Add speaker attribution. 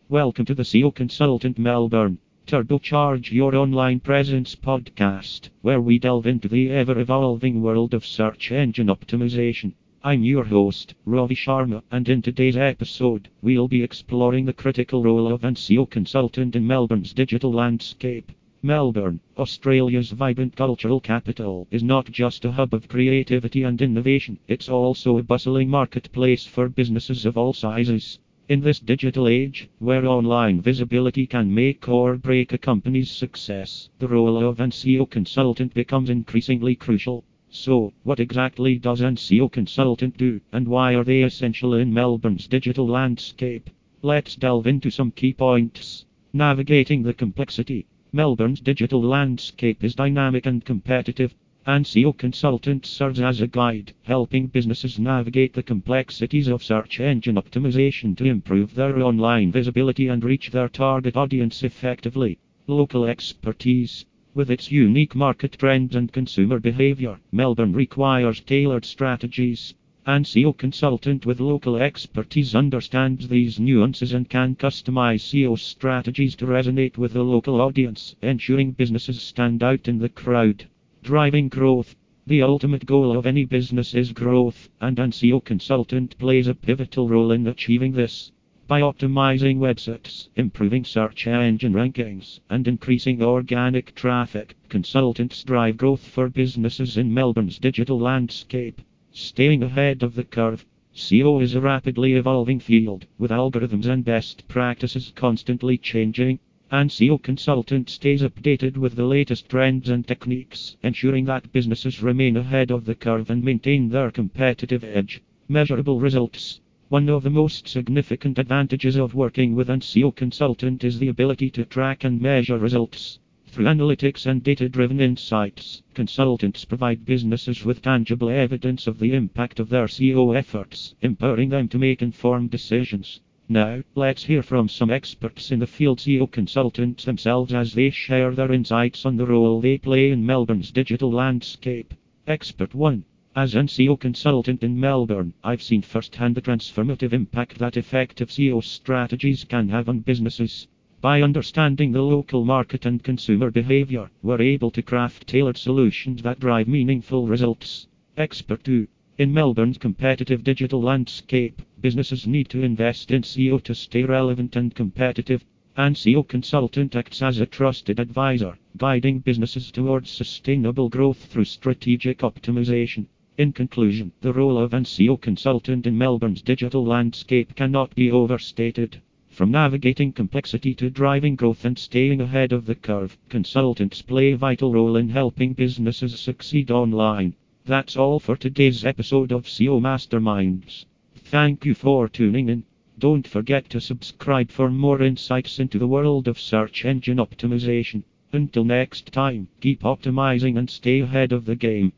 Speaker 1: Welcome to the SEO Consultant Melbourne. Turbocharge your online presence podcast, where we delve into the ever-evolving world of search engine optimization. I'm your host, Ravi Sharma, and in today's episode, we'll be exploring the critical role of an SEO consultant in Melbourne's digital landscape. Melbourne, Australia's vibrant cultural capital, is not just a hub of creativity and innovation, it's also a bustling marketplace for businesses of all sizes. In this digital age, where online visibility can make or break a company's success, the role of an SEO consultant becomes increasingly crucial. So, what exactly does an SEO consultant do, and why are they essential in Melbourne's digital landscape? Let's delve into some key points. Navigating the complexity. Melbourne's digital landscape is dynamic and competitive. An SEO consultant serves as a guide, helping businesses navigate the complexities of search engine optimization to improve their online visibility and reach their target audience effectively. Local expertise. With its unique market trends and consumer behavior, Melbourne requires tailored strategies. An SEO consultant with local expertise understands these nuances and can customize SEO strategies to resonate with the local audience, ensuring businesses stand out in the crowd. Driving growth. The ultimate goal of any business is growth, and an SEO consultant plays a pivotal role in achieving this. By optimizing websites, improving search engine rankings, and increasing organic traffic, consultants drive growth for businesses in Melbourne's digital landscape. Staying ahead of the curve. SEO is a rapidly evolving field, with algorithms and best practices constantly changing. An SEO consultant stays updated with the latest trends and techniques, ensuring that businesses remain ahead of the curve and maintain their competitive edge. Measurable results. One of the most significant advantages of working with an SEO consultant is the ability to track and measure results. Through analytics and data-driven insights, consultants provide businesses with tangible evidence of the impact of their SEO efforts, empowering them to make informed decisions. Now, let's hear from some experts in the field, SEO consultants themselves, as they share their insights on the role they play in Melbourne's digital landscape. Expert 1. As an SEO consultant in Melbourne, I've seen firsthand the transformative impact that effective SEO strategies can have on businesses. By understanding the local market and consumer behavior, we're able to craft tailored solutions that drive meaningful results. Expert 2. In Melbourne's competitive digital landscape, businesses need to invest in SEO to stay relevant and competitive. An SEO consultant acts as a trusted advisor, guiding businesses towards sustainable growth through strategic optimization. In conclusion, the role of an SEO consultant in Melbourne's digital landscape cannot be overstated. From navigating complexity to driving growth and staying ahead of the curve, consultants play a vital role in helping businesses succeed online. That's all for today's episode of SEO Masterminds. Thank you for tuning in. Don't forget to subscribe for more insights into the world of search engine optimization. Until next time, keep optimizing and stay ahead of the game.